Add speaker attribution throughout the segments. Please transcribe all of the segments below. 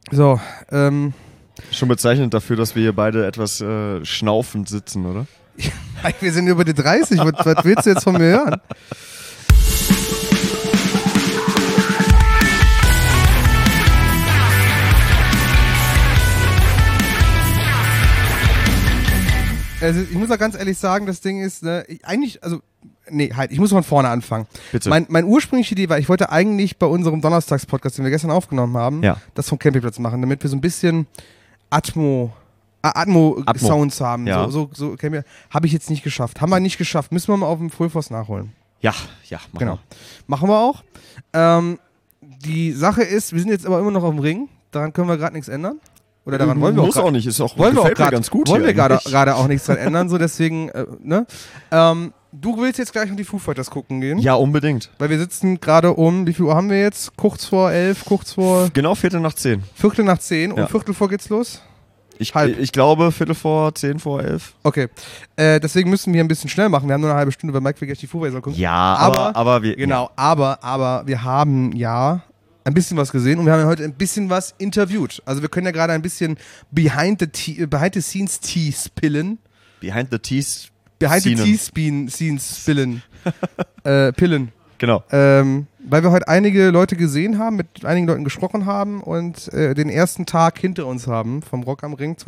Speaker 1: So,
Speaker 2: Schon bezeichnend dafür, dass wir hier beide etwas schnaufend sitzen, oder?
Speaker 1: wir sind über die 30. Was willst du jetzt von mir hören? Also ich muss auch ganz ehrlich sagen, das Ding ist, ich muss von vorne anfangen.
Speaker 2: Bitte.
Speaker 1: Mein ursprüngliche Idee war, ich wollte eigentlich bei unserem Donnerstagspodcast, den wir gestern aufgenommen haben, das vom Campingplatz machen, damit wir so ein bisschen Atmo-Sounds haben.
Speaker 2: Ja.
Speaker 1: So habe ich jetzt nicht geschafft. Haben wir nicht geschafft. Müssen wir mal auf dem Full Force nachholen.
Speaker 2: Ja,
Speaker 1: Genau. Machen wir auch. Die Sache ist, wir sind jetzt aber immer noch auf dem Ring. Daran können wir gerade nichts ändern. Oder daran wollen wir
Speaker 2: muss auch nicht, ist auch
Speaker 1: wollen wir auch grad,
Speaker 2: ganz gut.
Speaker 1: Wollen wir gerade auch nichts dran ändern, so deswegen, du willst jetzt gleich noch die Foo Fighters gucken gehen?
Speaker 2: Ja, unbedingt.
Speaker 1: Weil wir sitzen gerade wie viel Uhr haben wir jetzt? Kurz vor 11,
Speaker 2: Genau, 9:45.
Speaker 1: Viertel nach 10 und
Speaker 2: Ja.
Speaker 1: Viertel vor geht's los?
Speaker 2: Ich glaube 10:45, 10:45.
Speaker 1: Okay, deswegen müssen wir ein bisschen schnell machen. Wir haben nur eine halbe Stunde, weil Mike will gleich die Foo Fighters gucken.
Speaker 2: Ja, aber wir...
Speaker 1: Genau, aber wir haben ja ein bisschen was gesehen und wir haben ja heute ein bisschen was interviewt. Also wir können ja gerade ein bisschen Behind the Scenes Tea spillen.
Speaker 2: Behind the Tees...
Speaker 1: Behind the Tea Scenes spillen. Pillen.
Speaker 2: Genau.
Speaker 1: Weil wir heute einige Leute gesehen haben, mit einigen Leuten gesprochen haben und den ersten Tag hinter uns haben vom Rock am Ring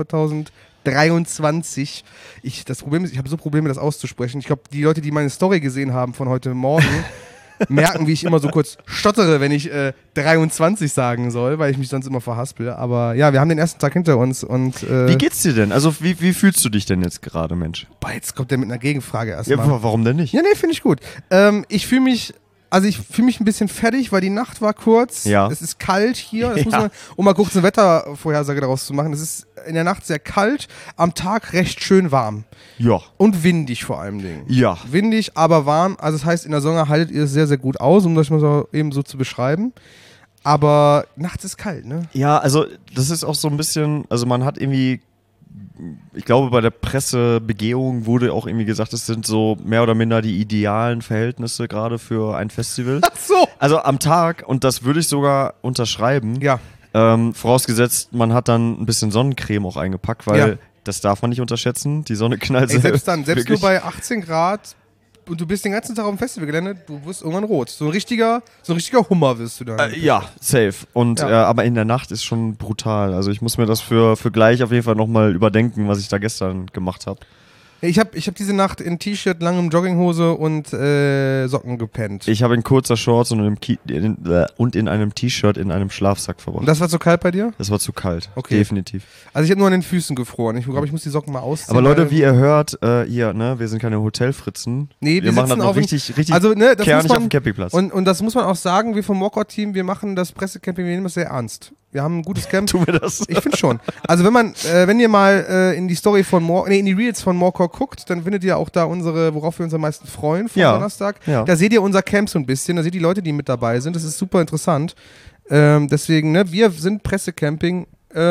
Speaker 1: 2023. Das Problem ist, ich habe so Probleme, das auszusprechen. Ich glaube, die Leute, die meine Story gesehen haben von heute Morgen, merken, wie ich immer so kurz stottere, wenn ich 23 sagen soll, weil ich mich sonst immer verhaspel. Aber ja, wir haben den ersten Tag hinter uns und
Speaker 2: wie geht's dir denn? Also wie fühlst du dich denn jetzt gerade, Mensch?
Speaker 1: Boah, jetzt kommt der mit einer Gegenfrage erstmal.
Speaker 2: Ja, warum denn nicht?
Speaker 1: Ja, nee, finde ich gut. Ich fühle mich ein bisschen fertig, weil die Nacht war kurz.
Speaker 2: Ja.
Speaker 1: Es ist kalt hier. Das muss man, um mal kurz eine Wettervorhersage daraus zu machen. Es ist in der Nacht sehr kalt, am Tag recht schön warm.
Speaker 2: Ja.
Speaker 1: Und windig vor allem Dingen.
Speaker 2: Ja.
Speaker 1: Windig, aber warm. Also das heißt, in der Sonne haltet ihr es sehr, sehr gut aus, um das mal so eben so zu beschreiben. Aber nachts ist kalt, ne?
Speaker 2: Ja, also das ist auch so ein bisschen, also man hat irgendwie, ich glaube bei der Pressebegehung wurde auch irgendwie gesagt, es sind so mehr oder minder die idealen Verhältnisse gerade für ein Festival.
Speaker 1: Ach so.
Speaker 2: Also am Tag, und das würde ich sogar unterschreiben,
Speaker 1: Ja.
Speaker 2: vorausgesetzt, man hat dann ein bisschen Sonnencreme auch eingepackt, weil das darf man nicht unterschätzen, die Sonne knallt
Speaker 1: Selbst nur
Speaker 2: wirklich.
Speaker 1: bei 18 Grad und du bist den ganzen Tag auf dem Festivalgelände, du wirst irgendwann rot. So ein richtiger Hummer wirst du dann.
Speaker 2: Ja, safe. Und aber in der Nacht ist schon brutal. Also ich muss mir das für gleich auf jeden Fall nochmal überdenken, was ich da gestern gemacht habe.
Speaker 1: Ich hab diese Nacht in T-Shirt, langem Jogginghose und Socken gepennt.
Speaker 2: Ich habe in kurzer Shorts und in einem T-Shirt in einem Schlafsack verbracht.
Speaker 1: Und das war zu kalt bei dir?
Speaker 2: Das war zu kalt.
Speaker 1: Okay.
Speaker 2: Definitiv.
Speaker 1: Also ich habe nur an den Füßen gefroren. Ich glaube, ich muss die Socken mal ausziehen.
Speaker 2: Aber Leute, wie ihr hört, hier, ne, wir sind keine Hotelfritzen.
Speaker 1: Nee, wir
Speaker 2: machen das
Speaker 1: sitzen
Speaker 2: noch
Speaker 1: auf
Speaker 2: richtig
Speaker 1: also, ne, das
Speaker 2: kernig
Speaker 1: muss man,
Speaker 2: auf dem Campingplatz.
Speaker 1: Und das muss man auch sagen, wir vom Walkout-Team, wir machen das Pressecamping, wir nehmen das sehr ernst. Wir haben ein gutes Camp.
Speaker 2: Tun wir das?
Speaker 1: Ich finde schon. Also wenn ihr mal in die Story in die Reels von Morecore guckt, dann findet ihr auch da worauf wir uns am meisten freuen, von Donnerstag.
Speaker 2: Ja.
Speaker 1: Da seht ihr unser Camp so ein bisschen, da seht ihr die Leute, die mit dabei sind. Das ist super interessant. Deswegen, ne, wir sind Pressecamping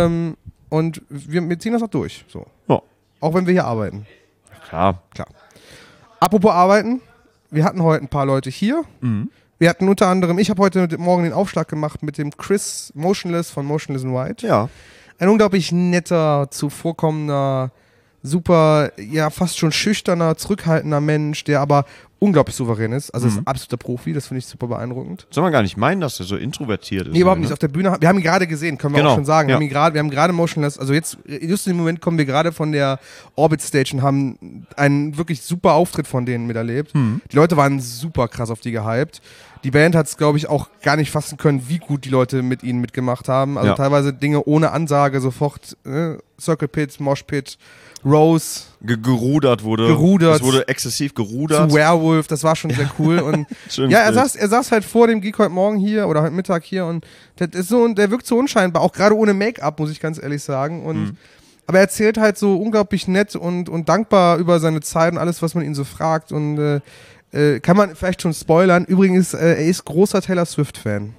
Speaker 1: und wir ziehen das auch durch. So.
Speaker 2: Ja.
Speaker 1: Auch wenn wir hier arbeiten.
Speaker 2: Klar.
Speaker 1: Apropos arbeiten, wir hatten heute ein paar Leute hier.
Speaker 2: Mhm.
Speaker 1: Wir hatten unter anderem, ich habe heute Morgen den Aufschlag gemacht mit dem Chris Motionless von Motionless in White.
Speaker 2: Ja.
Speaker 1: Ein unglaublich netter, zuvorkommender, super, ja fast schon schüchterner, zurückhaltender Mensch, der aber unglaublich souverän ist. Also ist ein absoluter Profi, das finde ich super beeindruckend.
Speaker 2: Soll man gar nicht meinen, dass er so introvertiert ist.
Speaker 1: Nee, überhaupt
Speaker 2: ne?
Speaker 1: nicht. Auf der Bühne, wir haben ihn gerade gesehen, können wir
Speaker 2: Genau,
Speaker 1: auch schon sagen.
Speaker 2: ja.
Speaker 1: Wir haben gerade Motionless, also jetzt, just im Moment kommen wir gerade von der Orbit Stage und haben einen wirklich super Auftritt von denen miterlebt. Die Leute waren super krass auf die gehypt. Die Band hat es, glaube ich, auch gar nicht fassen können, wie gut die Leute mit ihnen mitgemacht haben. Also teilweise Dinge ohne Ansage, sofort Circle Pit, Mosh Pit, Rose.
Speaker 2: Gerudert wurde. Es wurde exzessiv gerudert.
Speaker 1: Zu Werewolf, das war schon sehr cool. Und ja, er saß halt vor dem Geek heute Morgen hier oder heute Mittag hier und der wirkt so unscheinbar, auch gerade ohne Make-up, muss ich ganz ehrlich sagen. Und aber er erzählt halt so unglaublich nett und dankbar über seine Zeit und alles, was man ihn so fragt. Und kann man vielleicht schon spoilern. Übrigens, er ist großer Taylor Swift-Fan.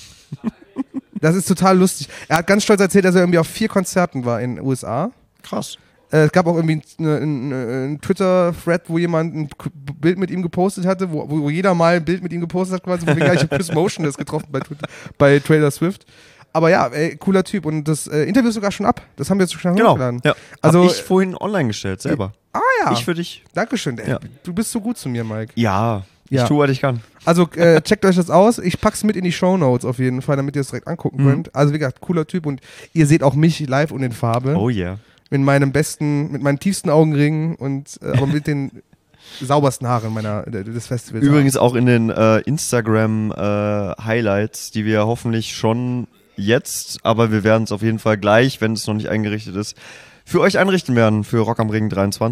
Speaker 1: Das ist total lustig. Er hat ganz stolz erzählt, dass er irgendwie auf 4 Konzerten war in den USA.
Speaker 2: Krass.
Speaker 1: Es gab auch irgendwie einen Twitter-Thread, wo jemand ein Bild mit ihm gepostet hatte, wo jeder mal ein Bild mit ihm gepostet hat, quasi, wo wir gleich Chris Motionless getroffen bei Taylor Swift. Aber ja, cooler Typ. Und das Interview ist sogar schon ab. Das haben wir jetzt schon hochgeladen.
Speaker 2: Ja.
Speaker 1: Also,
Speaker 2: hab ich vorhin online gestellt, selber.
Speaker 1: Ja.
Speaker 2: Ich für dich.
Speaker 1: Dankeschön. Du bist so gut zu mir, Mike.
Speaker 2: Ja, ich tue, was ich kann.
Speaker 1: Also checkt euch das aus. Ich pack's mit in die Shownotes auf jeden Fall, damit ihr es direkt angucken könnt. Also wie gesagt, cooler Typ. Und ihr seht auch mich live und in Farbe.
Speaker 2: Oh yeah.
Speaker 1: Mit meinen tiefsten Augenringen und aber mit den saubersten Haaren des Festivals.
Speaker 2: Übrigens auch in den Instagram Highlights, die wir hoffentlich schon jetzt, aber wir werden es auf jeden Fall gleich, wenn es noch nicht eingerichtet ist, für euch einrichten werden für Rock am Ring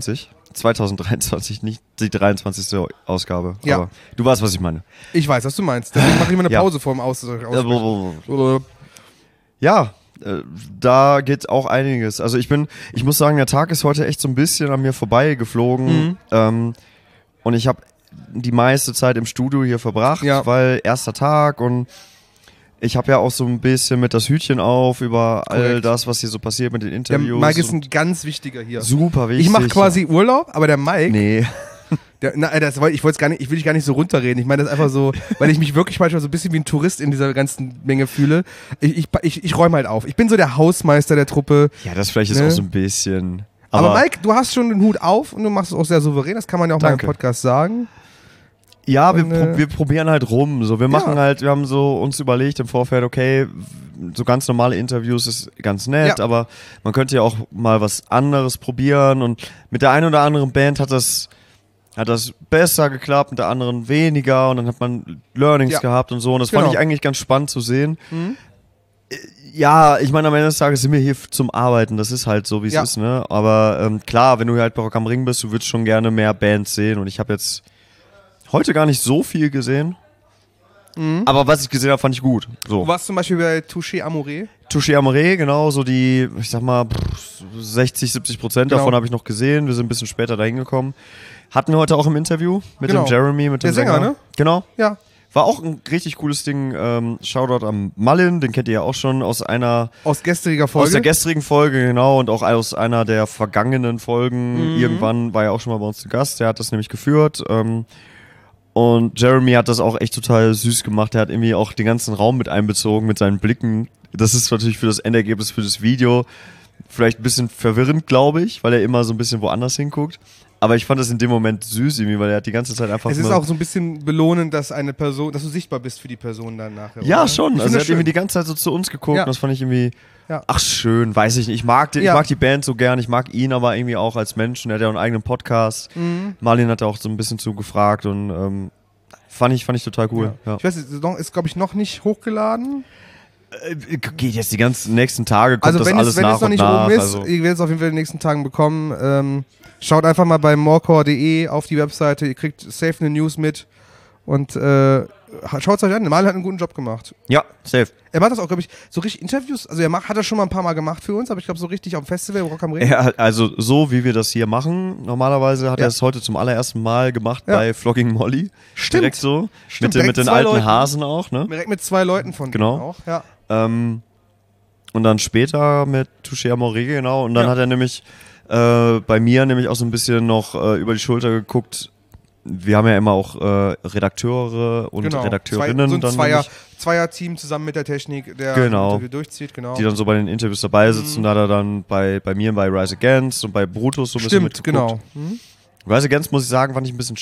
Speaker 2: 2023, nicht die 23. Ausgabe.
Speaker 1: Ja.
Speaker 2: Aber du weißt, was ich meine.
Speaker 1: Ich weiß, was du meinst. Deswegen mache ich mal eine Pause vor dem
Speaker 2: Ja, da geht auch einiges. Also ich muss sagen, der Tag ist heute echt so ein bisschen an mir vorbeigeflogen. Und ich habe die meiste Zeit im Studio hier verbracht, weil erster Tag und ich habe ja auch so ein bisschen mit das Hütchen auf über all das, was hier so passiert mit den Interviews.
Speaker 1: Der Mike ist ein ganz wichtiger hier.
Speaker 2: Super wichtig.
Speaker 1: Ich mache quasi Urlaub, aber der Mike...
Speaker 2: Nee.
Speaker 1: Ich will dich gar nicht so runterreden. Ich meine das einfach so, weil ich mich wirklich manchmal so ein bisschen wie ein Tourist in dieser ganzen Menge fühle. Ich räume halt auf. Ich bin so der Hausmeister der Truppe.
Speaker 2: Ja, das vielleicht ist auch so ein bisschen...
Speaker 1: Aber Mike, du hast schon den Hut auf und du machst es auch sehr souverän. Das kann man ja auch mal im Podcast sagen.
Speaker 2: Ja, wir probieren halt rum. So, wir haben so uns überlegt im Vorfeld, okay, so ganz normale Interviews ist ganz nett, aber man könnte ja auch mal was anderes probieren und mit der einen oder anderen Band hat das besser geklappt, mit der anderen weniger und dann hat man Learnings gehabt und so und das fand ich eigentlich ganz spannend zu sehen. Ja, ich meine, am Ende des Tages sind wir hier zum Arbeiten, das ist halt so, wie es ist, ne? Aber klar, wenn du halt bei Rock am Ring bist, du würdest schon gerne mehr Bands sehen und ich habe jetzt heute gar nicht so viel gesehen, aber was ich gesehen habe, fand ich gut. So.
Speaker 1: Du warst zum Beispiel bei Touché Amoré?
Speaker 2: Touché Amoré, genau, so die, ich sag mal, 60-70% davon habe ich noch gesehen, wir sind ein bisschen später da hingekommen. Hatten wir heute auch im Interview mit dem Jeremy, mit dem Sänger. Ne? Genau.
Speaker 1: Ja.
Speaker 2: War auch ein richtig cooles Ding. Shoutout am Malin, den kennt ihr ja auch schon aus
Speaker 1: gestriger Folge.
Speaker 2: Aus der gestrigen Folge, genau, und auch aus einer der vergangenen Folgen. Irgendwann war er auch schon mal bei uns zu Gast, der hat das nämlich geführt. Und Jeremy hat das auch echt total süß gemacht. Er hat irgendwie auch den ganzen Raum mit einbezogen, mit seinen Blicken. Das ist natürlich für das Endergebnis, für das Video vielleicht ein bisschen verwirrend, glaube ich, weil er immer so ein bisschen woanders hinguckt. Aber ich fand das in dem Moment süß irgendwie, weil er hat die ganze Zeit einfach...
Speaker 1: Es ist auch so ein bisschen belohnend, dass dass du sichtbar bist für die Person dann nachher.
Speaker 2: Ja,
Speaker 1: oder?
Speaker 2: Schon. Also er hat irgendwie die ganze Zeit so zu uns geguckt und das fand ich irgendwie...
Speaker 1: Ja.
Speaker 2: Ach schön, weiß ich nicht. Ich mag die Band so gern, ich mag ihn aber irgendwie auch als Menschen. Er hat ja einen eigenen Podcast. Marlin hat da auch so ein bisschen zu gefragt und fand ich total cool. Ja.
Speaker 1: Ich weiß, ist glaube ich noch nicht hochgeladen.
Speaker 2: Geht jetzt die ganzen nächsten Tage, kommt
Speaker 1: also
Speaker 2: das alles nach und nach.
Speaker 1: Oben ist, ihr werdet es auf jeden Fall in den nächsten Tagen bekommen. Schaut einfach mal bei morecore.de auf die Webseite, ihr kriegt safe eine News mit und schaut es euch an. Mal hat einen guten Job gemacht.
Speaker 2: Ja, safe.
Speaker 1: Er macht das auch, glaube ich, so richtig Interviews, also hat er schon mal ein paar Mal gemacht für uns, aber ich glaube so richtig auf dem Festival, Rock am Ring.
Speaker 2: Ja, also so wie wir das hier machen, normalerweise hat er es heute zum allerersten Mal gemacht bei Flogging Molly.
Speaker 1: Stimmt.
Speaker 2: Direkt so,
Speaker 1: Stimmt,
Speaker 2: mit den alten
Speaker 1: Leuten.
Speaker 2: Hasen auch, ne?
Speaker 1: Direkt mit 2 Leuten von denen auch, ja.
Speaker 2: Und dann später mit Touché Amoré, genau, und dann hat er nämlich bei mir nämlich auch so ein bisschen noch über die Schulter geguckt. Wir haben ja immer auch Redakteure und Redakteurinnen.
Speaker 1: So ein Zweier-Team zusammen mit der Technik, der durchzieht, genau.
Speaker 2: Die dann so bei den Interviews dabei sitzen. Da hat er dann bei mir bei Rise Against und bei Brutus so ein bisschen mitgeguckt.
Speaker 1: Genau.
Speaker 2: Rise Against, muss ich sagen, fand ich ein bisschen...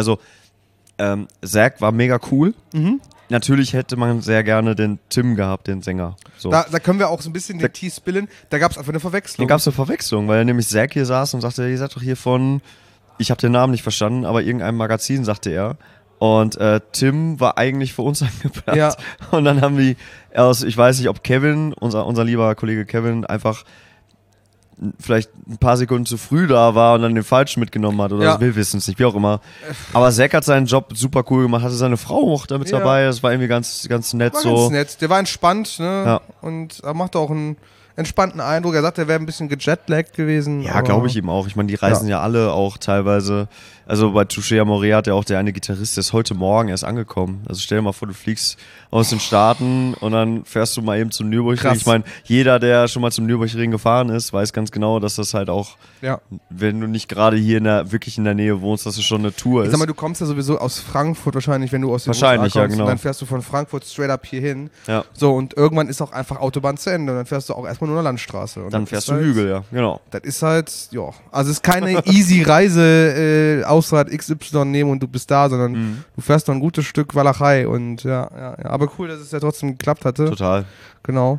Speaker 2: Zack war mega cool. Natürlich hätte man sehr gerne den Tim gehabt, den Sänger. So.
Speaker 1: Da können wir auch so ein bisschen den Tee spillen. Da gab es einfach eine Verwechslung.
Speaker 2: Da gab es eine Verwechslung, weil nämlich Zack hier saß und sagte, ihr seid doch hier von... Ich habe den Namen nicht verstanden, aber irgendeinem Magazin, sagte er. Und Tim war eigentlich für uns angeplant. Ja. Und dann haben die ich weiß nicht, ob Kevin, unser lieber Kollege Kevin, einfach vielleicht ein paar Sekunden zu früh da war und dann den falschen mitgenommen hat oder so. Wir wissen es nicht, wie auch immer. Aber Zack hat seinen Job super cool gemacht, hatte seine Frau auch damit dabei. Das war irgendwie ganz, ganz nett. Ganz
Speaker 1: nett. Der war entspannt, ne? Ja. Und er machte auch einen entspannten Eindruck. Er sagt, er wäre ein bisschen gejetlaggt gewesen.
Speaker 2: Ja, glaube ich ihm auch. Ich meine, die reisen ja alle auch teilweise. Also bei Touché Amoré hat ja auch der eine Gitarrist, der ist heute Morgen erst angekommen. Also stell dir mal vor, du fliegst aus den Staaten und dann fährst du mal eben zum Nürburgring. Ich meine, jeder, der schon mal zum Nürburgring gefahren ist, weiß ganz genau, dass das halt auch, wenn du nicht gerade hier wirklich in der Nähe wohnst, dass es schon eine Tour ist.
Speaker 1: Ich sag mal, du kommst ja sowieso aus Frankfurt wahrscheinlich, wenn du aus den
Speaker 2: USA kommst,
Speaker 1: ja, genau. Und dann fährst du von Frankfurt straight up hier hin.
Speaker 2: Ja.
Speaker 1: So, und irgendwann ist auch einfach Autobahn zu Ende und dann fährst du auch erstmal nur eine Landstraße. Und
Speaker 2: dann fährst du Hügel, ja, genau.
Speaker 1: Das ist halt, ja, also es ist keine easy Reise, Ausfahrt XY nehmen und du bist da, sondern du fährst noch ein gutes Stück Walachei und ja. Aber cool, dass es ja trotzdem geklappt hatte.
Speaker 2: Total.
Speaker 1: Genau.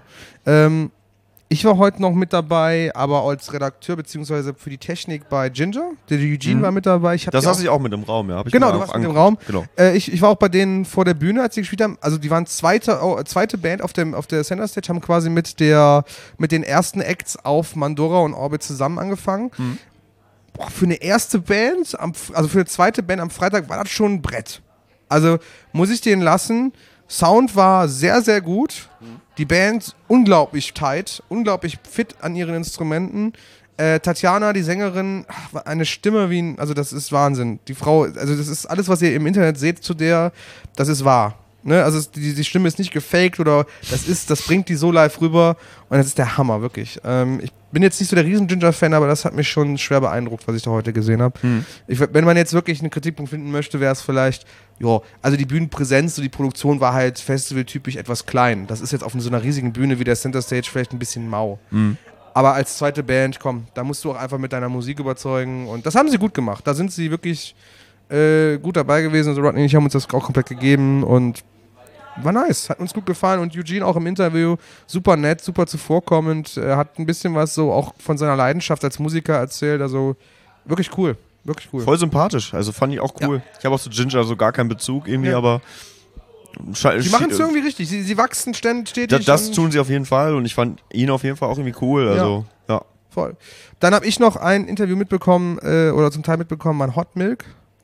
Speaker 1: Ich war heute noch mit dabei, aber als Redakteur beziehungsweise für die Technik bei Ginger. Der Eugene war mit dabei.
Speaker 2: Das saß ich auch mit im Raum, ja.
Speaker 1: Genau, du warst mit im Raum. Genau. Ich war auch bei denen vor der Bühne, als sie gespielt haben. Also die waren zweite Band auf der Center Stage, haben quasi mit den ersten Acts auf Mandora und Orbit zusammen angefangen. Boah, für eine erste Band, also für eine zweite Band am Freitag war das schon ein Brett. Also muss ich denen lassen. Sound war sehr, sehr gut. Die Band unglaublich tight, unglaublich fit an ihren Instrumenten. Tatjana, die Sängerin, eine Stimme also das ist Wahnsinn. Die Frau, also das ist alles, was ihr im Internet seht zu der, das ist wahr. Ne? Also die Stimme ist nicht gefaked oder das bringt die so live rüber und das ist der Hammer, wirklich. Ich bin jetzt nicht so der Riesen-Ginger-Fan, aber das hat mich schon schwer beeindruckt, was ich da heute gesehen habe. Wenn man jetzt wirklich einen Kritikpunkt finden möchte, wäre es vielleicht, also die Bühnenpräsenz, so die Produktion war halt festivaltypisch etwas klein. Das ist jetzt auf so einer riesigen Bühne wie der Center Stage vielleicht ein bisschen mau. Aber als zweite Band, komm, da musst du auch einfach mit deiner Musik überzeugen und das haben sie gut gemacht. Da sind sie wirklich gut dabei gewesen. Also Rodney und ich haben uns das auch komplett gegeben und war nice, hat uns gut gefallen und Eugene auch im Interview super nett, super zuvorkommend, hat ein bisschen was so auch von seiner Leidenschaft als Musiker erzählt, also wirklich cool, wirklich cool.
Speaker 2: Voll sympathisch, also fand ich auch cool. Ja. Ich habe auch zu Ginger so gar keinen Bezug irgendwie, aber
Speaker 1: die machen es irgendwie richtig, sie wachsen stetig.
Speaker 2: Das tun sie auf jeden Fall und ich fand ihn auf jeden Fall auch irgendwie cool, also ja.
Speaker 1: Voll. Dann habe ich noch ein Interview mitbekommen, oder zum Teil mitbekommen an Hot Milk.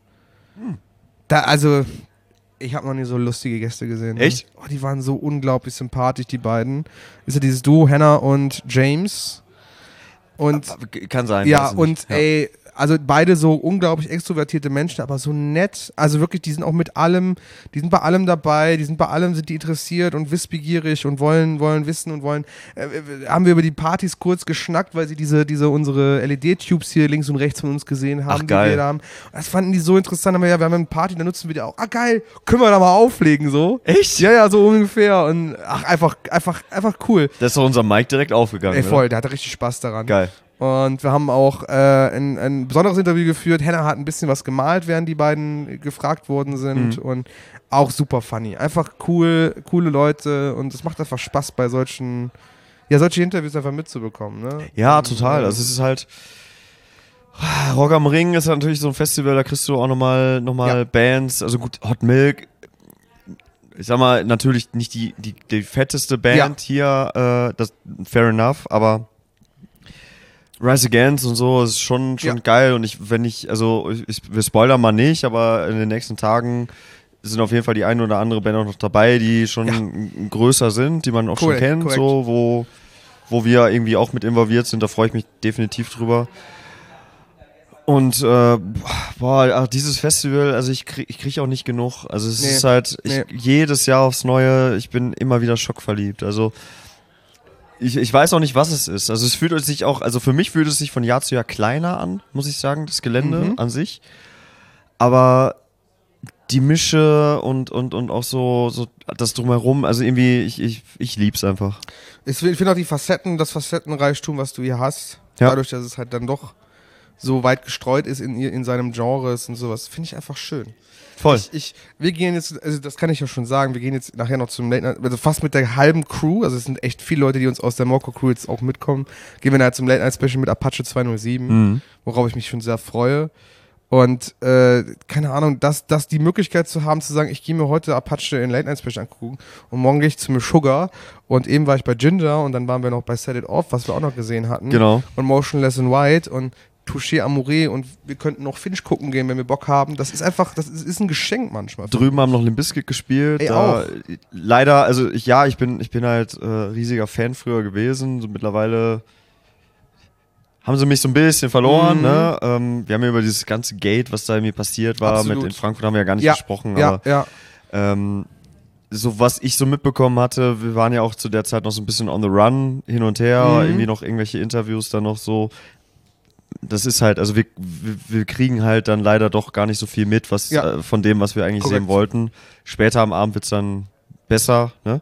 Speaker 1: Ich habe noch nie so lustige Gäste gesehen.
Speaker 2: Echt?
Speaker 1: Ne? Die waren so unglaublich sympathisch, die beiden. Ist ja dieses Duo, Hannah und James. Und
Speaker 2: kann sein.
Speaker 1: Ja, und ey, also beide so unglaublich extrovertierte Menschen, aber so nett. Also wirklich, die sind auch mit allem, die sind bei allem dabei, sind die interessiert und wissbegierig und wollen wissen und wollen. Haben wir über die Partys kurz geschnackt, weil sie diese unsere LED-Tubes hier links und rechts von uns gesehen haben.
Speaker 2: Ach, geil.
Speaker 1: Die wir da haben. Das fanden die so interessant. Wir haben eine Party, da nutzen wir die auch. Ah, geil, können wir da mal auflegen, so.
Speaker 2: Echt?
Speaker 1: Ja, so ungefähr. Und einfach cool.
Speaker 2: Da ist doch unser Mike direkt aufgegangen.
Speaker 1: Ey, voll, der hatte richtig Spaß daran.
Speaker 2: Geil.
Speaker 1: Und wir haben auch ein besonderes Interview geführt. Hannah hat ein bisschen was gemalt, während die beiden gefragt worden sind. Und auch super funny. Einfach coole Leute. Und es macht einfach Spaß, bei solche Interviews einfach mitzubekommen. Ne?
Speaker 2: Ja, total. Also es ist halt Rock am Ring ist natürlich so ein Festival, da kriegst du auch nochmal Bands. Also gut, Hot Milk, ich sag mal, natürlich nicht die fetteste Band hier, das fair enough, aber Rise Against und so ist schon geil und wir spoilern mal nicht, aber in den nächsten Tagen sind auf jeden Fall die eine oder andere Band auch noch dabei, die schon größer sind, die man auch schon kennt, korrekt. So, wo wir irgendwie auch mit involviert sind, da freue ich mich definitiv drüber. Und dieses Festival, also ich krieg auch nicht genug, also es ist halt jedes Jahr aufs Neue, ich bin immer wieder schockverliebt, also Ich weiß auch nicht, was es ist. Also es fühlt sich auch, also für mich fühlt es sich von Jahr zu Jahr kleiner an, muss ich sagen, das Gelände an sich. Aber die Mische und auch so das Drumherum, also irgendwie, ich lieb's einfach.
Speaker 1: Ich finde auch das Facettenreichtum, was du hier hast, dadurch, dass es halt dann doch so weit gestreut ist in seinem Genres und sowas, finde ich einfach schön.
Speaker 2: Voll.
Speaker 1: Wir gehen jetzt, also das kann ich ja schon sagen, wir gehen jetzt nachher noch zum Late Night, also fast mit der halben Crew, also es sind echt viele Leute, die uns aus der Morco Crew jetzt auch mitkommen, gehen wir nachher zum Late Night Special mit Apache 207, worauf ich mich schon sehr freue. Und keine Ahnung, dass die Möglichkeit zu haben, zu sagen, ich gehe mir heute Apache in Late Night Special angucken und morgen gehe ich zu Sugar und eben war ich bei Ginger und dann waren wir noch bei Set It Off, was wir auch noch gesehen hatten.
Speaker 2: Genau.
Speaker 1: Und Motionless in White und Touché Amouré und wir könnten noch Finch gucken gehen, wenn wir Bock haben. Das ist einfach, das ist ein Geschenk manchmal.
Speaker 2: Drüben haben noch Limp Bizkit gespielt.
Speaker 1: Ey, auch.
Speaker 2: Leider, also ich bin halt riesiger Fan früher gewesen. So mittlerweile haben sie mich so ein bisschen verloren. Ne? Wir haben ja über dieses ganze Gate, was da irgendwie passiert war, in Frankfurt haben wir ja gar nicht gesprochen. Aber so was ich so mitbekommen hatte, wir waren ja auch zu der Zeit noch so ein bisschen on the run, hin und her, irgendwie noch irgendwelche Interviews dann noch so. Das ist halt, also wir kriegen halt dann leider doch gar nicht so viel mit, was von dem, was wir eigentlich sehen wollten. Später am Abend wird's dann besser, ne?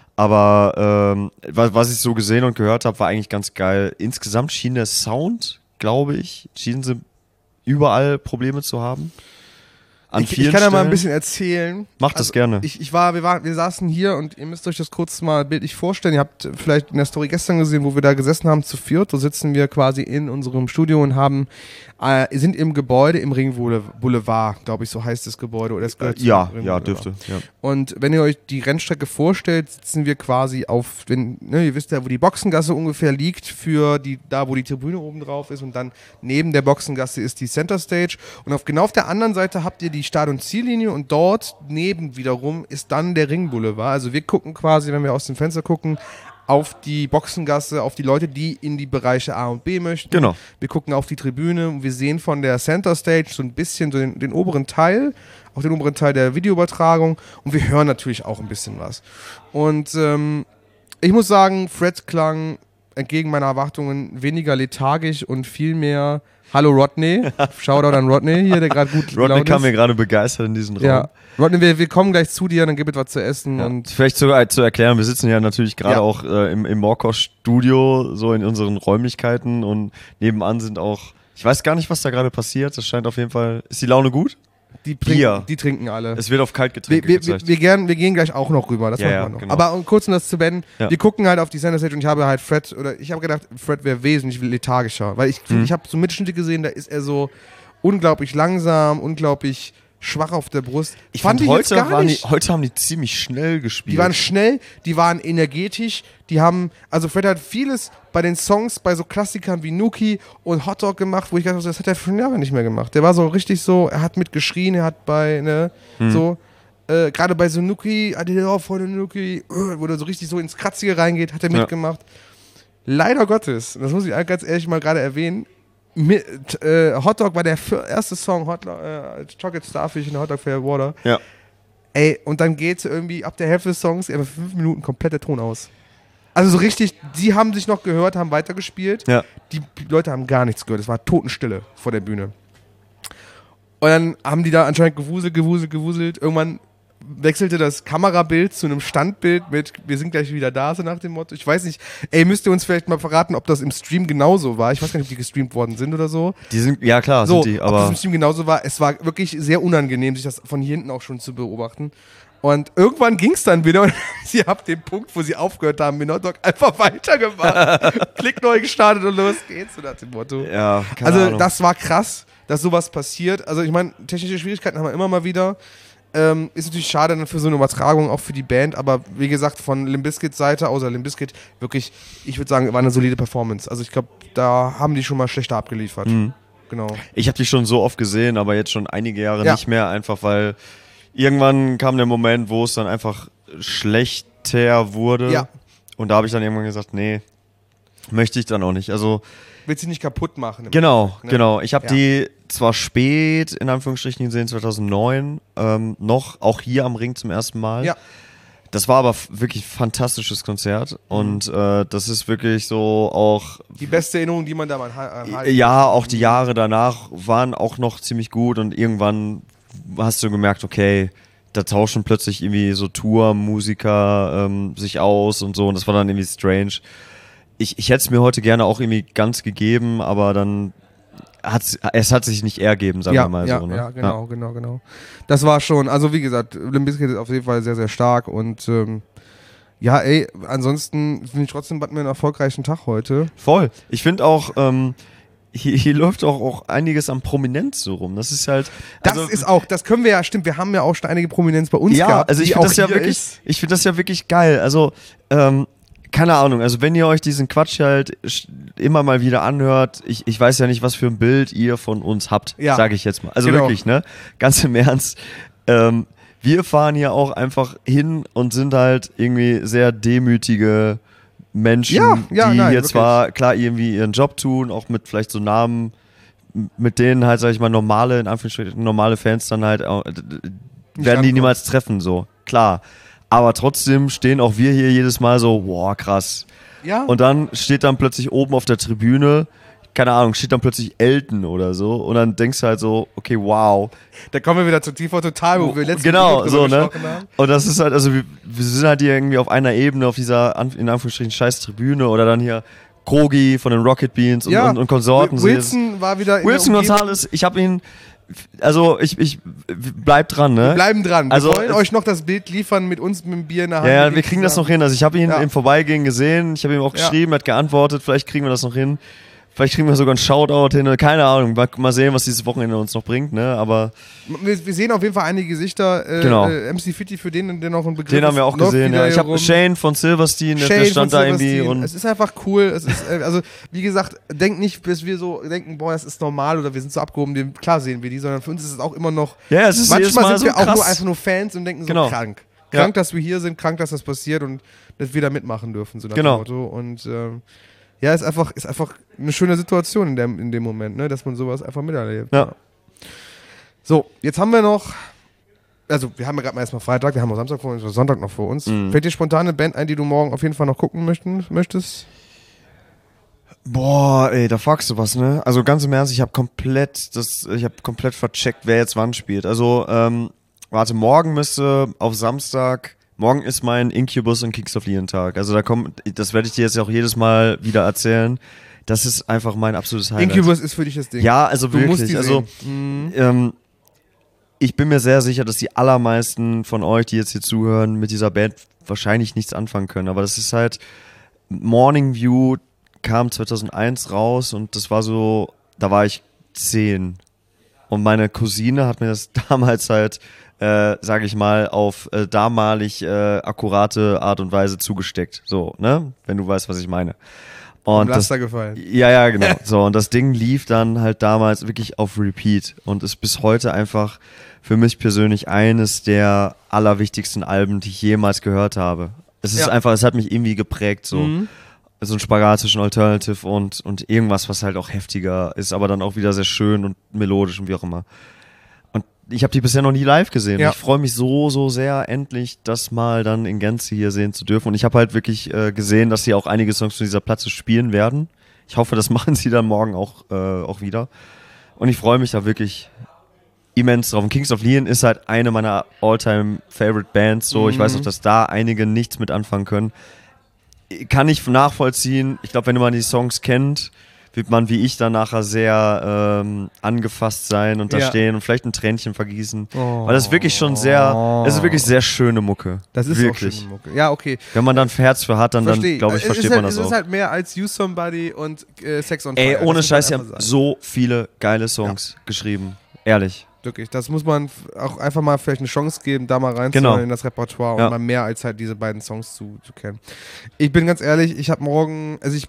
Speaker 2: Aber was ich so gesehen und gehört habe, war eigentlich ganz geil. Insgesamt schien der Sound, glaube ich, schienen sie überall Probleme zu haben.
Speaker 1: Ich kann ja mal ein bisschen erzählen.
Speaker 2: Mach das gerne.
Speaker 1: Wir saßen hier und ihr müsst euch das kurz mal bildlich vorstellen. Ihr habt vielleicht in der Story gestern gesehen, wo wir da gesessen haben zu viert. So sitzen wir quasi in unserem Studio und sind im Gebäude im Ring Boulevard, glaube ich, so heißt das Gebäude. Oder es gehört
Speaker 2: ja, dürfte. Ja.
Speaker 1: Und wenn ihr euch die Rennstrecke vorstellt, sitzen wir quasi ihr wisst ja, wo die Boxengasse ungefähr liegt, da wo die Tribüne oben drauf ist, und dann neben der Boxengasse ist die Center Stage. Und genau auf der anderen Seite habt ihr die Start- und Ziellinie, und dort neben wiederum ist dann der Ring Boulevard. Also wir gucken quasi, wenn wir aus dem Fenster gucken, auf die Boxengasse, auf die Leute, die in die Bereiche A und B möchten.
Speaker 2: Genau.
Speaker 1: Wir gucken auf die Tribüne und wir sehen von der Center Stage so ein bisschen so den oberen Teil, auch den oberen Teil der Videoübertragung, und wir hören natürlich auch ein bisschen was. Und ich muss sagen, Fred klang entgegen meiner Erwartungen weniger lethargisch und viel mehr Hallo Rodney. Shoutout an Rodney hier, der gerade gut
Speaker 2: Rodney kam mir gerade begeistert in diesen Raum.
Speaker 1: Ja. Rodney, wir kommen gleich zu dir, dann gibt es was zu essen.
Speaker 2: Ja.
Speaker 1: Und
Speaker 2: vielleicht zu erklären, wir sitzen ja natürlich gerade auch im Morkos-Studio, so in unseren Räumlichkeiten, und nebenan sind auch, ich weiß gar nicht, was da gerade passiert, das scheint auf jeden Fall, ist die Laune gut?
Speaker 1: Die trinken alle.
Speaker 2: Es wird auf Kaltgetränke gezeigt.
Speaker 1: Wir gehen gleich auch noch rüber, das machen wir noch. Genau. Aber um kurz das zu beenden, wir gucken halt auf die Center Stage, und ich habe gedacht, Fred wäre wesentlich lethargischer, weil ich habe so Mitschnitte gesehen, da ist er so unglaublich langsam, unglaublich schwach auf der Brust.
Speaker 2: Ich fand heute haben die ziemlich schnell gespielt.
Speaker 1: Die waren schnell, die waren energetisch, also Fred hat vieles bei den Songs, bei so Klassikern wie Nuki und Hot Dog gemacht, wo ich gedacht habe, das hat er schon Jahre nicht mehr gemacht. Der war so richtig so, er hat mitgeschrien, er hat gerade bei so Nuki, Freunde Nuki, wo der so richtig so ins Kratzige reingeht, hat er mitgemacht. Leider Gottes, das muss ich ganz ehrlich mal gerade erwähnen, Hot Dog war der erste Song, Chocolate Starfish in Hot Dog for Water.
Speaker 2: Ja.
Speaker 1: Ey, und dann geht irgendwie ab der Hälfte des Songs, für 5 Minuten komplett der Ton aus. Also so richtig, die haben sich noch gehört, haben weitergespielt.
Speaker 2: Ja.
Speaker 1: Die Leute haben gar nichts gehört. Es war Totenstille vor der Bühne. Und dann haben die da anscheinend gewuselt. Irgendwann wechselte das Kamerabild zu einem Standbild mit "Wir sind gleich wieder da", so nach dem Motto. Ich weiß nicht, müsst ihr uns vielleicht mal verraten, ob das im Stream genauso war. Ich weiß gar nicht, ob die gestreamt worden sind oder so.
Speaker 2: Die sind, ja klar,
Speaker 1: so,
Speaker 2: sind die, aber...
Speaker 1: Ob das im Stream genauso war, es war wirklich sehr unangenehm, sich das von hier hinten auch schon zu beobachten. Und irgendwann ging es dann wieder, und sie ab dem Punkt, wo sie aufgehört haben, mit Hot Dog einfach weitergemacht. Klick neu gestartet und los geht's, so nach dem Motto.
Speaker 2: Ja, keine Ahnung.
Speaker 1: Das war krass, dass sowas passiert. Also ich meine, technische Schwierigkeiten haben wir immer mal wieder. Ist natürlich schade dann für so eine Übertragung, auch für die Band, aber wie gesagt, von Limp Bizkits Seite, außer Limp Bizkit, wirklich, ich würde sagen, war eine solide Performance. Also ich glaube, da haben die schon mal schlechter abgeliefert. Genau.
Speaker 2: Ich habe die schon so oft gesehen, aber jetzt schon einige Jahre nicht mehr, einfach weil irgendwann kam der Moment, wo es dann einfach schlechter wurde.
Speaker 1: Ja.
Speaker 2: Und da habe ich dann irgendwann gesagt, nee, möchte ich dann auch nicht. Also
Speaker 1: willst du nicht kaputt machen?
Speaker 2: Genau. Ich habe die zwar spät, in Anführungsstrichen gesehen, 2009, noch, auch hier am Ring zum ersten Mal.
Speaker 1: Ja.
Speaker 2: Das war aber wirklich ein fantastisches Konzert, und das ist wirklich so auch...
Speaker 1: Die beste Erinnerung, die man da mal hat.
Speaker 2: Ja, auch die Jahre danach waren auch noch ziemlich gut, und irgendwann hast du gemerkt, okay, da tauschen plötzlich irgendwie so Tour-Musiker sich aus und so, und das war dann irgendwie strange. Ich hätte es mir heute gerne auch irgendwie ganz gegeben, aber dann es hat sich nicht ergeben, sagen wir mal so. Ne?
Speaker 1: Ja, genau. Das war schon, also wie gesagt, Limp Bizkit ist auf jeden Fall sehr, sehr stark, und ansonsten finde ich trotzdem, hatten wir einen erfolgreichen Tag heute.
Speaker 2: Voll. Ich finde auch, hier läuft auch einiges an Prominenz so rum. Das ist halt...
Speaker 1: das können wir ja, stimmt, wir haben ja auch schon einige Prominenz bei uns gehabt.
Speaker 2: Ja, also ich finde das ja wirklich geil. Also, keine Ahnung, also wenn ihr euch diesen Quatsch halt immer mal wieder anhört, ich weiß ja nicht, was für ein Bild ihr von uns habt, sage ich jetzt mal. Also wirklich, ne? Ganz im Ernst. Wir fahren hier auch einfach hin und sind halt irgendwie sehr demütige Menschen, die hier wirklich zwar klar irgendwie ihren Job tun, auch mit vielleicht so Namen, mit denen halt, sag ich mal, in Anführungsstrichen normale Fans dann halt werden die niemals treffen, so, klar. Aber trotzdem stehen auch wir hier jedes Mal so, boah, krass.
Speaker 1: Ja.
Speaker 2: Und dann steht dann plötzlich oben auf der Tribüne, keine Ahnung, steht dann plötzlich Elton oder so. Und dann denkst du halt so, okay, wow.
Speaker 1: Da kommen wir wieder zu TV Total, wo wir letztes
Speaker 2: Mal so, ne?
Speaker 1: haben.
Speaker 2: Und das ist halt, also wir sind halt hier irgendwie auf einer Ebene, auf dieser, in Anführungsstrichen, scheiß Tribüne oder dann hier Krogi von den Rocket Beans und Konsorten.
Speaker 1: Wilson war wieder
Speaker 2: Wilson Gonzalez, ich habe ihn, also ich bleib dran, ne?
Speaker 1: Wir bleiben dran.
Speaker 2: Also,
Speaker 1: wir wollen euch noch das Bild liefern mit uns mit dem Bier in der Hand.
Speaker 2: Ja, wir kriegen das noch hin. Also ich habe ihn im Vorbeigehen gesehen, ich habe ihm auch geschrieben, hat geantwortet, vielleicht kriegen wir das noch hin. Vielleicht kriegen wir sogar einen Shoutout hin, keine Ahnung. Mal sehen, was dieses Wochenende uns noch bringt, ne? Aber
Speaker 1: wir sehen auf jeden Fall einige Gesichter.
Speaker 2: Genau.
Speaker 1: MC Fitty, für den noch ein Begriff.
Speaker 2: Den haben wir auch gesehen, ja. Ich habe Shane von Silverstein, der stand da irgendwie. Und
Speaker 1: es ist einfach cool. Es ist, also, wie gesagt, denkt nicht, bis wir so denken, boah, das ist normal oder wir sind so abgehoben. Klar sehen wir die, sondern für uns ist es auch immer noch.
Speaker 2: Ja, es ist
Speaker 1: manchmal sind
Speaker 2: so
Speaker 1: wir
Speaker 2: krass.
Speaker 1: auch nur einfach nur Fans und denken so krank. Krank, dass wir hier sind, krank, dass das passiert und dass wir da mitmachen dürfen, so nach dem Motto. Und ja, ist einfach eine schöne Situation in dem Moment, ne, dass man sowas einfach miterlebt.
Speaker 2: Ja.
Speaker 1: So, jetzt haben wir noch, also wir haben ja gerade mal erstmal Freitag, wir haben auch Samstag vor uns, oder Sonntag noch vor uns. Fällt dir spontan eine Band ein, die du morgen auf jeden Fall noch gucken möchtest?
Speaker 2: Boah, ey, da fragst du was, ne? Also ganz im Ernst, ich habe komplett vercheckt, wer jetzt wann spielt. Also, warte, morgen morgen ist mein Incubus und Kings of Leon Tag. Also das werde ich dir jetzt auch jedes Mal wieder erzählen. Das ist einfach mein absolutes Highlight.
Speaker 1: Incubus ist für dich das Ding.
Speaker 2: Ja, also
Speaker 1: du
Speaker 2: wirklich.
Speaker 1: Musst die
Speaker 2: also ich bin mir sehr sicher, dass die allermeisten von euch, die jetzt hier zuhören, mit dieser Band wahrscheinlich nichts anfangen können. Aber das ist halt, Morning View kam 2001 raus und das war so, da war ich 10. Und meine Cousine hat mir das damals halt, sage ich mal, auf damalig akkurate Art und Weise zugesteckt. So, ne? Wenn du weißt, was ich meine. Und
Speaker 1: Laster gefallen.
Speaker 2: Ja, genau. So, und das Ding lief dann halt damals wirklich auf Repeat und ist bis heute einfach für mich persönlich eines der allerwichtigsten Alben, die ich jemals gehört habe. Es ist einfach, es hat mich irgendwie geprägt, so. So ein Spagat zwischen Alternative und irgendwas, was halt auch heftiger ist, aber dann auch wieder sehr schön und melodisch und wie auch immer. Und ich habe die bisher noch nie live gesehen. Ja. Ich freue mich so sehr, endlich das mal dann in Gänze hier sehen zu dürfen. Und ich habe halt wirklich gesehen, dass sie auch einige Songs von dieser Platte spielen werden. Ich hoffe, das machen sie dann morgen auch wieder. Und ich freue mich da wirklich immens drauf. Und Kings of Leon ist halt eine meiner All-Time-Favorite-Bands. So, ich weiß auch, dass da einige nichts mit anfangen können. Kann ich nachvollziehen. Ich glaube, wenn man die Songs kennt, wird man wie ich dann nachher sehr angefasst sein und da stehen und vielleicht ein Tränchen vergießen. Weil das ist wirklich schon sehr schöne Mucke.
Speaker 1: Das ist wirklich auch schöne Mucke. Ja, okay.
Speaker 2: Wenn man dann Herz für hat, dann glaube ich, versteht man das auch.
Speaker 1: Es ist halt mehr als You Somebody und Sex on
Speaker 2: Fire. Ey, ohne Scheiß,
Speaker 1: die
Speaker 2: haben so viele geile Songs geschrieben. Ehrlich.
Speaker 1: Wirklich, das muss man auch einfach mal vielleicht eine Chance geben, da mal reinzuhören in das Repertoire und mal mehr als halt diese beiden Songs zu kennen. Ich bin ganz ehrlich, ich will morgen auf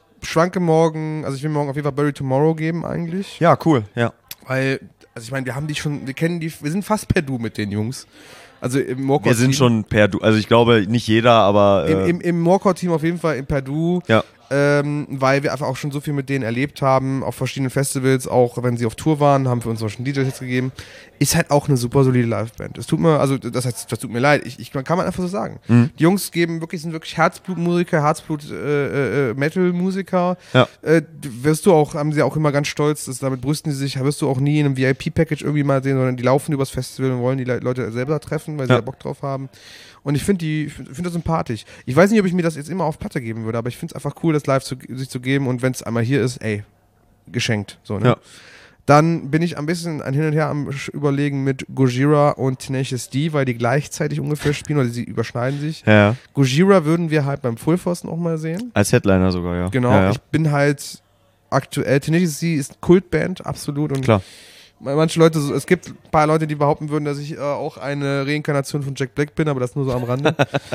Speaker 1: jeden Fall Bury Tomorrow geben eigentlich.
Speaker 2: Ja, cool, ja.
Speaker 1: Weil, also ich meine, wir sind fast per Du mit den Jungs. Also im Morecore-Team.
Speaker 2: Wir sind schon per Du, also ich glaube nicht jeder, aber
Speaker 1: Im Morecore-Team auf jeden Fall per Du.
Speaker 2: Ja.
Speaker 1: Weil wir einfach auch schon so viel mit denen erlebt haben, auf verschiedenen Festivals, auch wenn sie auf Tour waren, haben für uns auch schon DJs gegeben. Ist halt auch eine super solide Liveband. Das tut mir leid, kann man einfach so sagen. Die Jungs sind wirklich Herzblutmusiker, Metal-Musiker.
Speaker 2: Ja.
Speaker 1: Haben sie auch immer ganz stolz, damit brüsten sie sich, wirst du auch nie in einem VIP-Package irgendwie mal sehen, sondern die laufen übers Festival und wollen die Leute selber treffen, weil sie da Bock drauf haben. Und ich finde das sympathisch. Ich weiß nicht, ob ich mir das jetzt immer auf Platte geben würde, aber ich finde es einfach cool, das live sich zu geben und wenn es einmal hier ist, ey, geschenkt. So, ne? Ja. Dann bin ich ein bisschen hin und her am Überlegen mit Gojira und Tenacious D, weil die gleichzeitig ungefähr spielen oder sie überschneiden sich.
Speaker 2: Ja.
Speaker 1: Gojira würden wir halt beim Full Force noch mal sehen.
Speaker 2: Als Headliner sogar, ja.
Speaker 1: Genau,
Speaker 2: ja.
Speaker 1: Ich bin halt aktuell, Tenacious D ist Kultband, absolut. Und
Speaker 2: klar.
Speaker 1: Manche Leute, es gibt ein paar Leute, die behaupten würden, dass ich auch eine Reinkarnation von Jack Black bin, aber das nur so am Rande.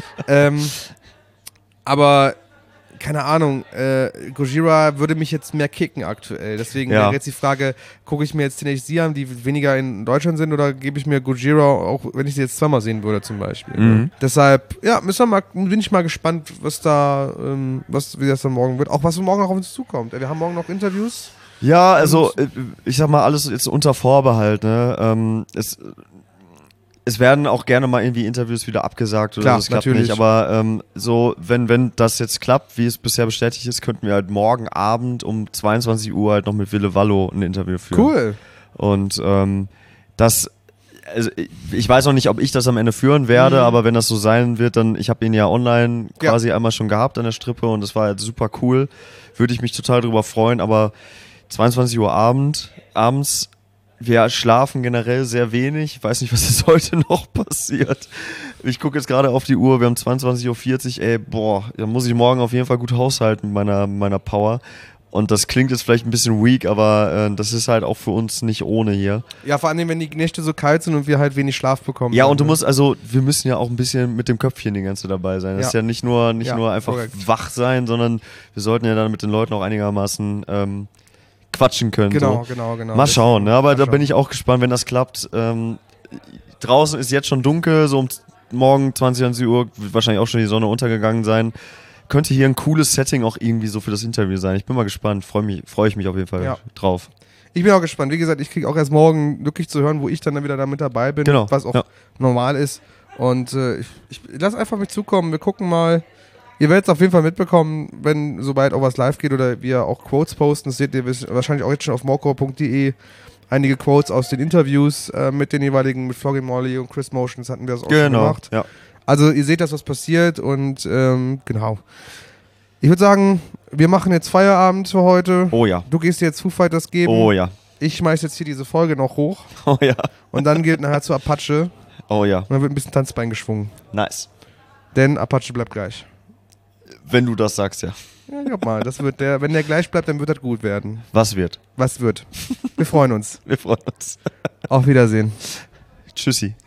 Speaker 1: Aber keine Ahnung, Gojira würde mich jetzt mehr kicken aktuell. Deswegen wäre jetzt die Frage, gucke ich mir jetzt Tenacious D an, die weniger in Deutschland sind, oder gebe ich mir Gojira, auch wenn ich sie jetzt zweimal sehen würde zum Beispiel. Deshalb, ja, bin ich mal gespannt, wie das dann morgen wird. Auch was morgen noch auf uns zukommt. Wir haben morgen noch Interviews.
Speaker 2: Ja, also ich sag mal, alles jetzt unter Vorbehalt, ne? es werden auch gerne mal irgendwie Interviews wieder abgesagt oder
Speaker 1: Klar,
Speaker 2: so, das klappt
Speaker 1: natürlich.
Speaker 2: nicht. Aber so, wenn das jetzt klappt, wie es bisher bestätigt ist, könnten wir halt morgen Abend um 22 Uhr halt noch mit Ville Wallo ein Interview führen.
Speaker 1: Cool.
Speaker 2: Und das, also ich weiß noch nicht, ob ich das am Ende führen werde, aber wenn das so sein wird, dann, ich habe ihn ja online quasi einmal schon gehabt an der Strippe und das war halt super cool. Würde ich mich total drüber freuen, aber 22 Uhr abends, wir schlafen generell sehr wenig. Ich weiß nicht, was jetzt heute noch passiert. Ich gucke jetzt gerade auf die Uhr, wir haben 22:40 Uhr, da muss ich morgen auf jeden Fall gut haushalten mit meiner Power. Und das klingt jetzt vielleicht ein bisschen weak, aber das ist halt auch für uns nicht ohne hier.
Speaker 1: Ja, vor allem, wenn die Nächte so kalt sind und wir halt wenig Schlaf bekommen.
Speaker 2: Ja, und wir müssen ja auch ein bisschen mit dem Köpfchen die ganze dabei sein. Das ist ja nicht nur einfach wach sein, sondern wir sollten ja dann mit den Leuten auch einigermaßen quatschen können.
Speaker 1: Genau.
Speaker 2: Mal schauen, ne? Aber da bin ich auch gespannt, wenn das klappt. Draußen ist jetzt schon dunkel, so um morgen 20 Uhr wird wahrscheinlich auch schon die Sonne untergegangen sein. Könnte hier ein cooles Setting auch irgendwie so für das Interview sein. Ich bin mal gespannt, freue ich mich auf jeden Fall drauf.
Speaker 1: Ich bin auch gespannt. Wie gesagt, ich kriege auch erst morgen wirklich zu hören, wo ich dann wieder da mit dabei bin, was auch normal ist. Und ich lasse einfach mich zukommen. Wir gucken mal. Ihr werdet es auf jeden Fall mitbekommen, wenn sobald auch was live geht oder wir auch Quotes posten. Das seht ihr wahrscheinlich auch jetzt schon auf morco.de. Einige Quotes aus den Interviews mit den jeweiligen, mit Flogging Molly und Chris Motions hatten wir das auch schon gemacht.
Speaker 2: Ja.
Speaker 1: Also ihr seht, dass was passiert und genau. Ich würde sagen, wir machen jetzt Feierabend für heute.
Speaker 2: Oh ja.
Speaker 1: Du gehst jetzt Foo Fighters geben.
Speaker 2: Oh ja.
Speaker 1: Ich schmeiß jetzt hier diese Folge noch hoch.
Speaker 2: Oh ja.
Speaker 1: Und dann geht nachher zu Apache.
Speaker 2: Oh ja.
Speaker 1: Und dann wird ein bisschen Tanzbein geschwungen.
Speaker 2: Nice.
Speaker 1: Denn Apache bleibt gleich.
Speaker 2: Wenn du das sagst, ja.
Speaker 1: Ja, glaub mal, wenn der gleich bleibt, dann wird das gut werden.
Speaker 2: Was wird?
Speaker 1: Was wird? Wir freuen uns.
Speaker 2: Wir freuen uns.
Speaker 1: Auf Wiedersehen.
Speaker 2: Tschüssi.